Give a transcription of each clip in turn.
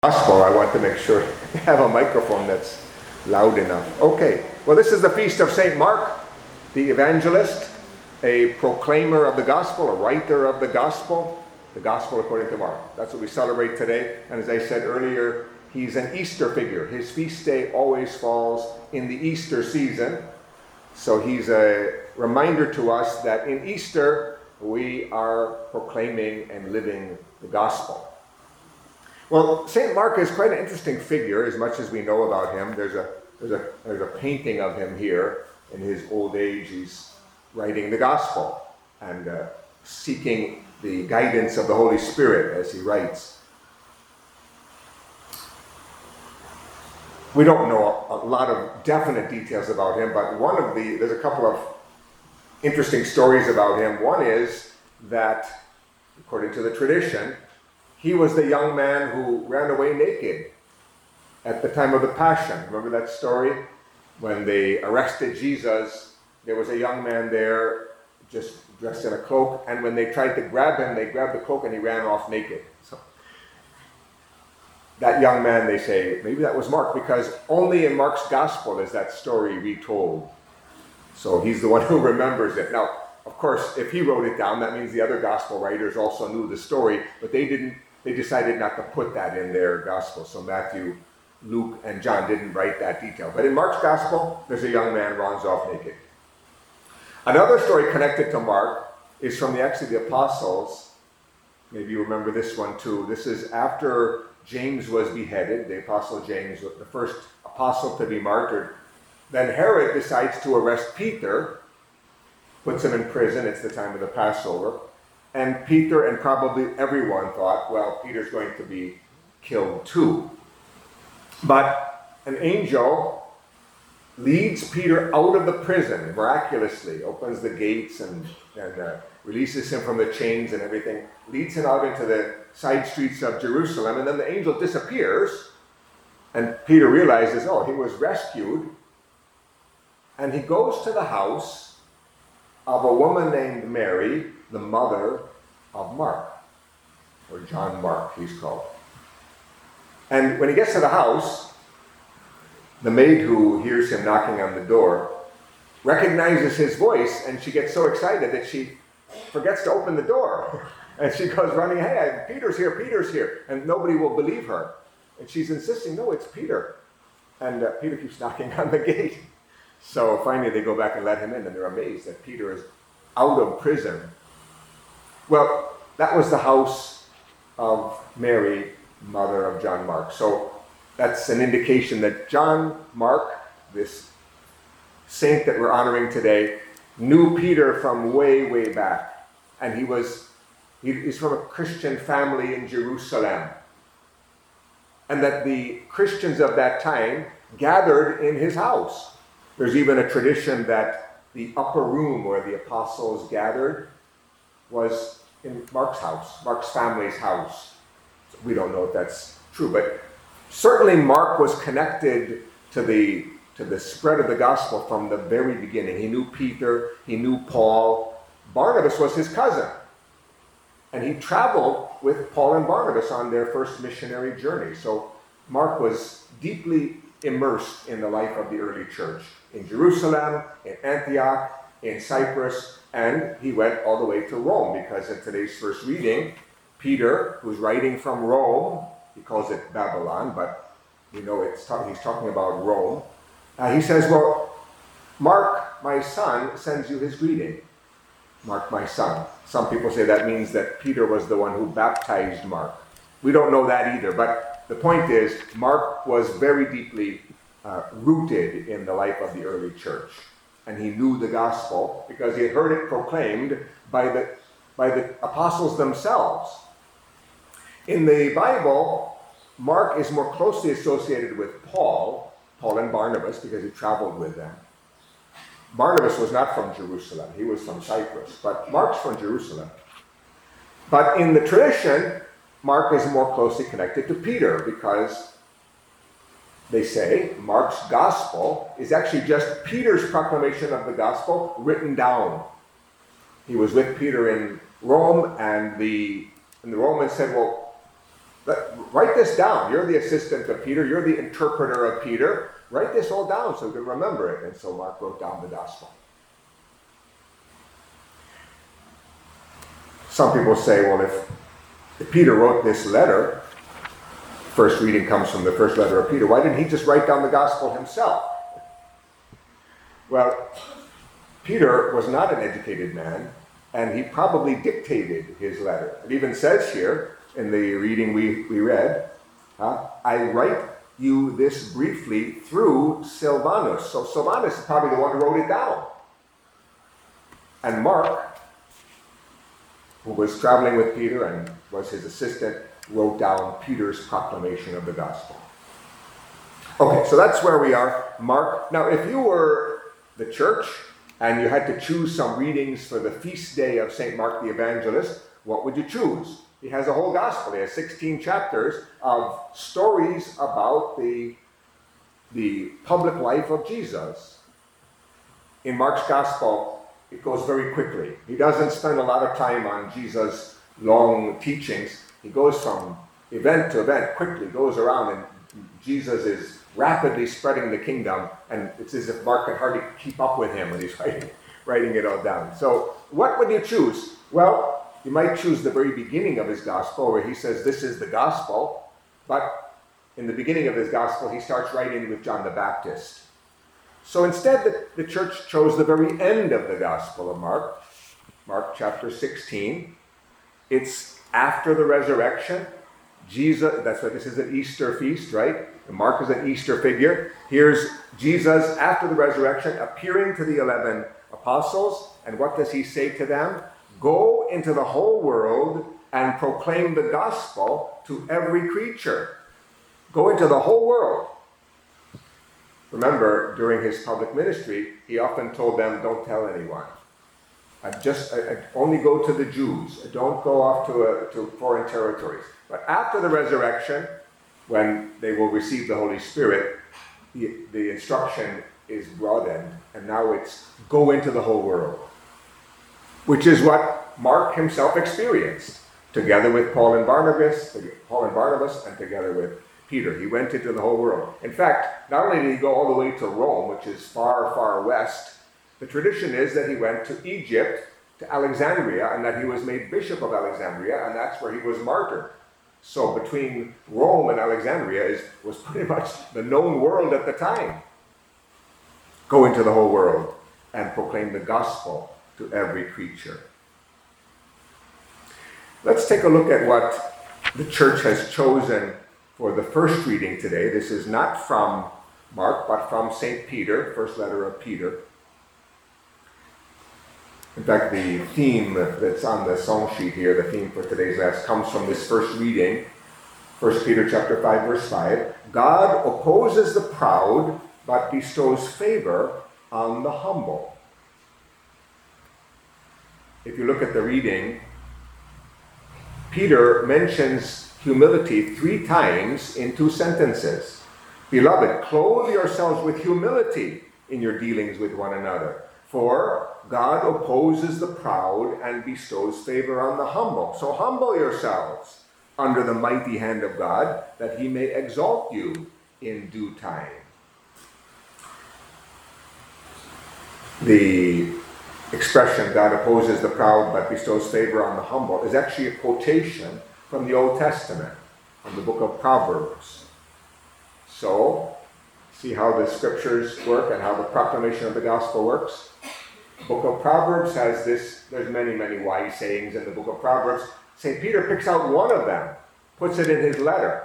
Gospel, I want to make sure you have a microphone that's loud enough. Okay, well, this is the feast of St. Mark, the evangelist, a proclaimer of the gospel, a writer of the gospel according to Mark. That's what we celebrate today. And as I said earlier, he's an Easter figure. His feast day always falls in the Easter season. So he's a reminder to us that in Easter, we are proclaiming and living the gospel. Well, St. Mark is quite an interesting figure, as much as we know about him. There's a painting of him here. In his old age, he's writing the gospel and seeking the guidance of the Holy Spirit as he writes. We don't know a lot of definite details about him, but there's a couple of interesting stories about him. One is that, according to the tradition, he was the young man who ran away naked at the time of the Passion. Remember that story? When they arrested Jesus, there was a young man there just dressed in a cloak, and when they tried to grab him, they grabbed the cloak and he ran off naked. So that young man, they say, maybe that was Mark, because only in Mark's gospel is that story retold. So he's the one who remembers it. Now, of course, if he wrote it down, that means the other gospel writers also knew the story, but they decided not to put that in their gospel. So Matthew, Luke, and John didn't write that detail. But in Mark's gospel, there's a young man runs off naked. Another story connected to Mark is from the Acts of the Apostles. Maybe you remember this one too. This is after James was beheaded, the Apostle James, the first apostle to be martyred. Then Herod decides to arrest Peter, puts him in prison. It's the time of the Passover. And Peter and probably everyone thought, well, Peter's going to be killed too. But an angel leads Peter out of the prison miraculously, opens the gates and releases him from the chains and everything, leads him out into the side streets of Jerusalem, and then the angel disappears, and Peter realizes, oh, he was rescued, and he goes to the house of a woman named Mary, the mother of Mark, or John Mark, he's called. And when he gets to the house, the maid who hears him knocking on the door recognizes his voice, and she gets so excited that she forgets to open the door. And she goes running, hey, Peter's here. And nobody will believe her. And she's insisting, no, it's Peter. And Peter keeps knocking on the gate. So finally they go back and let him in, and they're amazed that Peter is out of prison. Well, that was the house of Mary, mother of John Mark. So that's an indication that John Mark, this saint that we're honoring today, knew Peter from way, way back. And he's from a Christian family in Jerusalem. And that the Christians of that time gathered in his house. There's even a tradition that the upper room where the apostles gathered was in Mark's house, Mark's family's house. We don't know if that's true, but certainly Mark was connected to the spread of the gospel from the very beginning. He knew Peter, he knew Paul. Barnabas was his cousin. And he traveled with Paul and Barnabas on their first missionary journey. So Mark was deeply immersed in the life of the early church in Jerusalem, in Antioch, in Cyprus, and he went all the way to Rome, because in today's first reading, Peter, who's writing from Rome, he calls it Babylon, but we know he's talking about Rome. He says, well, Mark, my son, sends you his greeting. Mark, my son. Some people say that means that Peter was the one who baptized Mark. We don't know that either, but the point is, Mark was very deeply rooted in the life of the early church. And he knew the gospel because he had heard it proclaimed by the apostles themselves. In the Bible, Mark is more closely associated with Paul and Barnabas, because he traveled with them. Barnabas was not from Jerusalem. He was from Cyprus, but Mark's from Jerusalem. But in the tradition, Mark is more closely connected to Peter, because they say Mark's gospel is actually just Peter's proclamation of the gospel written down. He was with Peter in Rome, and the Romans said, well, Write this down. You're the assistant of Peter. You're the interpreter of Peter. Write this all down so we can remember it. And so Mark wrote down the gospel. Some people say, well, if Peter wrote this letter, first reading comes from the first letter of Peter, why didn't he just write down the gospel himself? Well, Peter was not an educated man, and he probably dictated his letter. It even says here in the reading we read, I write you this briefly through Silvanus. So Silvanus is probably the one who wrote it down. And Mark, who was traveling with Peter and was his assistant, wrote down Peter's proclamation of the gospel. Okay, so that's where we are. Mark. Now, if you were the church and you had to choose some readings for the feast day of St. Mark the Evangelist, what would you choose? He has a whole gospel. He has 16 chapters of stories about the public life of Jesus. In Mark's gospel, it goes very quickly. He doesn't spend a lot of time on Jesus' long teachings. He goes from event to event, quickly goes around, and Jesus is rapidly spreading the kingdom, and it's as if Mark can hardly keep up with him when he's writing it all down. So what would you choose? Well, you might choose the very beginning of his gospel, where he says, this is the gospel, but in the beginning of his gospel, he starts writing with John the Baptist. So instead, the church chose the very end of the Gospel of Mark, Mark chapter 16. It's after the resurrection. Jesus, that's why this is an Easter feast, right? And Mark is an Easter figure. Here's Jesus after the resurrection appearing to the 11 apostles. And what does he say to them? Go into the whole world and proclaim the gospel to every creature. Go into the whole world. Remember, during his public ministry, he often told them, don't tell anyone. I only go to the Jews. Don't go off to foreign territories. But after the resurrection, when they will receive the Holy Spirit, the instruction is broadened, and now it's go into the whole world, which is what Mark himself experienced, together with Paul and Barnabas, and together with Peter. He went into the whole world. In fact, not only did he go all the way to Rome, which is far, far west, the tradition is that he went to Egypt, to Alexandria, and that he was made Bishop of Alexandria, and that's where he was martyred. So between Rome and Alexandria was pretty much the known world at the time. Go into the whole world and proclaim the gospel to every creature. Let's take a look at what the church has chosen for the first reading today. This is not from Mark, but from St. Peter, first letter of Peter. In fact, the theme that's on the song sheet here, the theme for today's Mass, comes from this first reading, 1 Peter chapter 5, verse 5. God opposes the proud, but bestows favor on the humble. If you look at the reading, Peter mentions humility 3 times in 2 sentences. Beloved, clothe yourselves with humility in your dealings with one another. For God opposes the proud and bestows favor on the humble. So humble yourselves under the mighty hand of God, that he may exalt you in due time. The expression, God opposes the proud but bestows favor on the humble, is actually a quotation from the Old Testament, from the book of Proverbs. So, see how the scriptures work and how the proclamation of the gospel works? The book of Proverbs has this, there's many, many wise sayings in the book of Proverbs. St. Peter picks out one of them, puts it in his letter.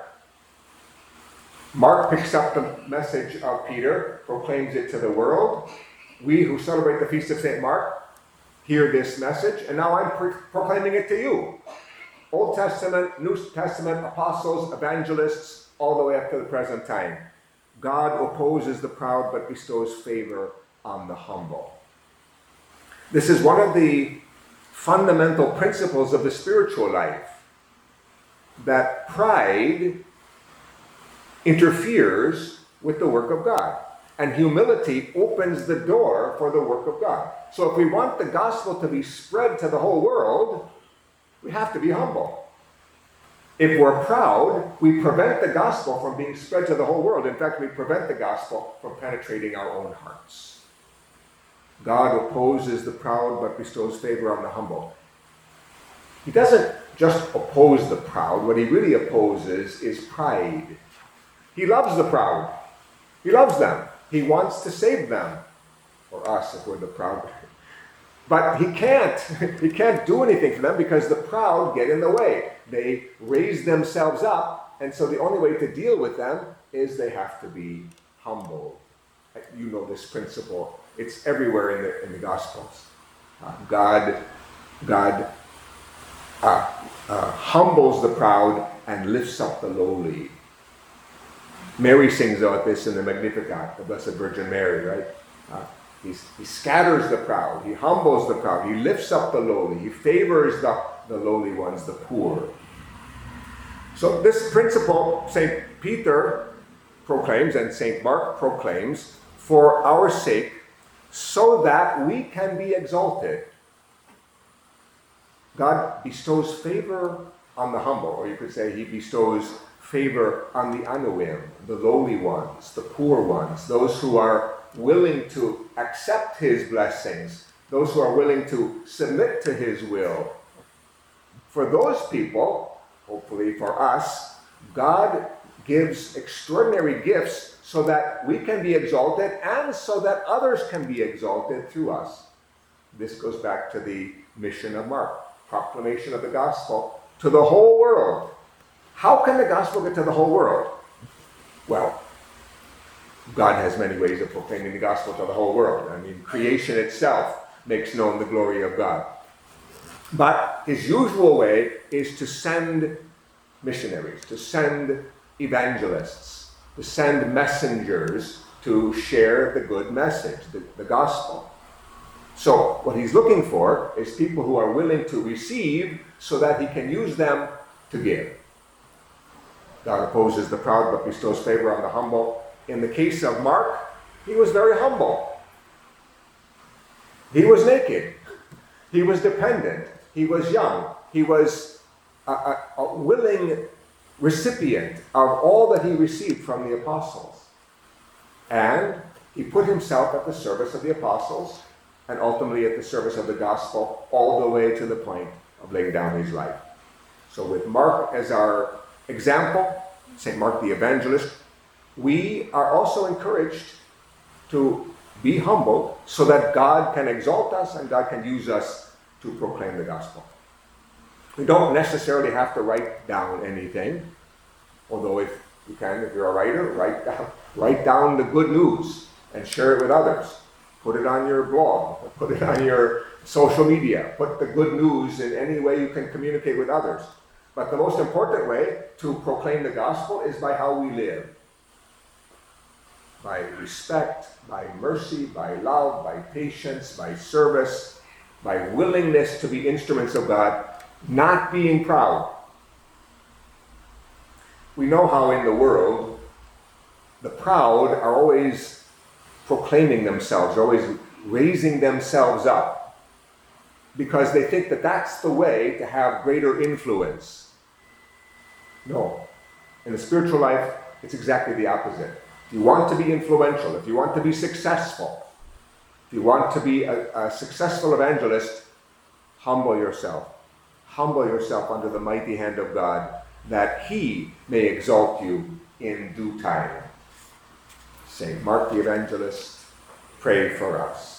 Mark picks up the message of Peter, proclaims it to the world. We who celebrate the feast of St. Mark hear this message, and now I'm proclaiming it to you. Old Testament, New Testament, apostles, evangelists, all the way up to the present time. God opposes the proud but bestows favor on the humble. This is one of the fundamental principles of the spiritual life, that pride interferes with the work of God, and humility opens the door for the work of God. So if we want the gospel to be spread to the whole world, we have to be humble. If we're proud, we prevent the gospel from being spread to the whole world. In fact, we prevent the gospel from penetrating our own hearts. God opposes the proud but bestows favor on the humble. He doesn't just oppose the proud. What he really opposes is pride. He loves the proud. He loves them. He wants to save them. Or us, if we're the proud. But he can't. He can't do anything for them because the proud get in the way. They raise themselves up, and so the only way to deal with them is they have to be humble. You know this principle. It's everywhere in the Gospels. God humbles the proud and lifts up the lowly. Mary sings about this in the Magnificat, the Blessed Virgin Mary, right? He scatters the proud, he humbles the proud, he lifts up the lowly, he favors the lowly ones, the poor. So this principle, St. Peter proclaims and St. Mark proclaims, for our sake, so that we can be exalted. God bestows favor on the humble, or you could say he bestows favor on the anuim, the lowly ones, the poor ones, those who are willing to accept his blessings, those who are willing to submit to his will. For those people, hopefully for us, God gives extraordinary gifts so that we can be exalted and so that others can be exalted through us. This goes back to the mission of Mark, proclamation of the gospel to the whole world. How can the gospel get to the whole world? Well, God has many ways of proclaiming the gospel to the whole world. I mean, creation itself makes known the glory of God. But his usual way is to send missionaries, to send evangelists, to send messengers to share the good message, the gospel. So what he's looking for is people who are willing to receive so that he can use them to give. God opposes the proud but bestows favor on the humble. In the case of Mark, he was very humble. He was naked. He was dependent. He was young. He was a willing recipient of all that he received from the apostles. And he put himself at the service of the apostles and ultimately at the service of the gospel all the way to the point of laying down his life. So with Mark as our example, St. Mark the Evangelist, we are also encouraged to be humble so that God can exalt us and God can use us to proclaim the gospel. We don't necessarily have to write down anything, although if you can, if you're a writer, write down the good news and share it with others. Put it on your blog, put it on your social media, put the good news in any way you can communicate with others. But the most important way to proclaim the gospel is by how we live. By respect, by mercy, by love, by patience, by service, by willingness to be instruments of God, not being proud. We know how in the world, the proud are always proclaiming themselves, always raising themselves up, because they think that that's the way to have greater influence. No. In the spiritual life, it's exactly the opposite. If you want to be influential, if you want to be successful, if you want to be a successful evangelist, humble yourself. Humble yourself under the mighty hand of God, that he may exalt you in due time. Saint Mark the Evangelist, pray for us.